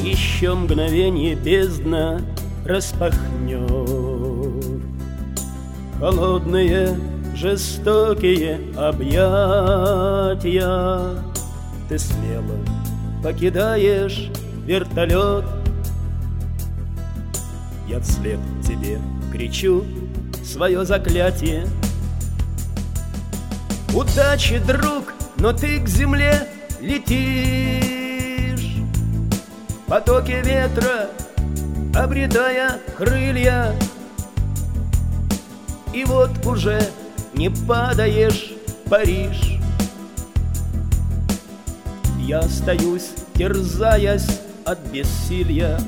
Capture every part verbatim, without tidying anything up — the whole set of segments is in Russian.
Еще мгновенье бездна распахнет. Холодные, жестокие объятия. Ты смело покидаешь вертолет. Я вслед тебе кричу свое заклятие. Удачи, друг, но ты к земле летишь. Потоки ветра, обретая крылья. И вот уже не падаешь, Париж. Я остаюсь, терзаясь от бессилья.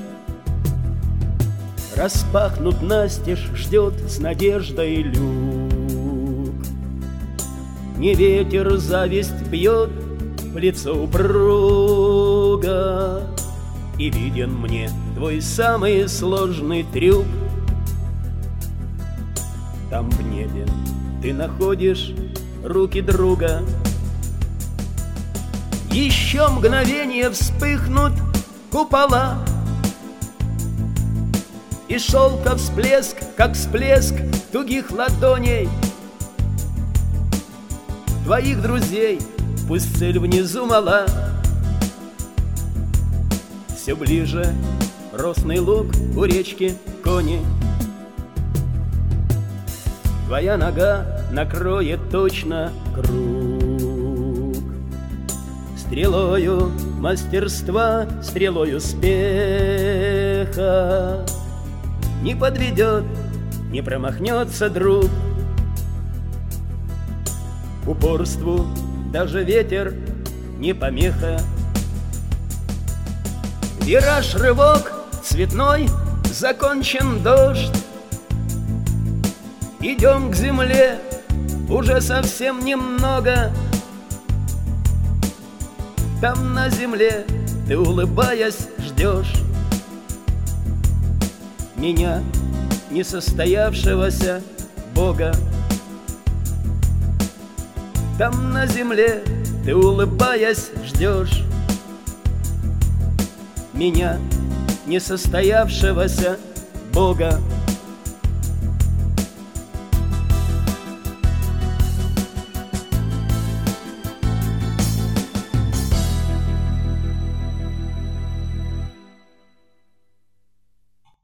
Распахнут настежь, ждет с надеждой люк. Не ветер зависть бьет в лицо упруга. И виден мне твой самый сложный трюк. Там в небе ты находишь руки друга. Еще мгновение вспыхнут купола. И шелка всплеск, как всплеск тугих ладоней твоих друзей, пусть цель внизу мала. Все ближе росный луг у речки Кони. Твоя нога накроет точно круг. Стрелою мастерства, стрелой успеха не подведет, не промахнется друг. Упорству даже ветер не помеха. Вираж, рывок, цветной, закончен дождь. Идем к земле, уже совсем немного. Там на земле ты, улыбаясь, ждешь меня, несостоявшегося Бога. Там на земле ты, улыбаясь, ждешь меня, несостоявшегося Бога.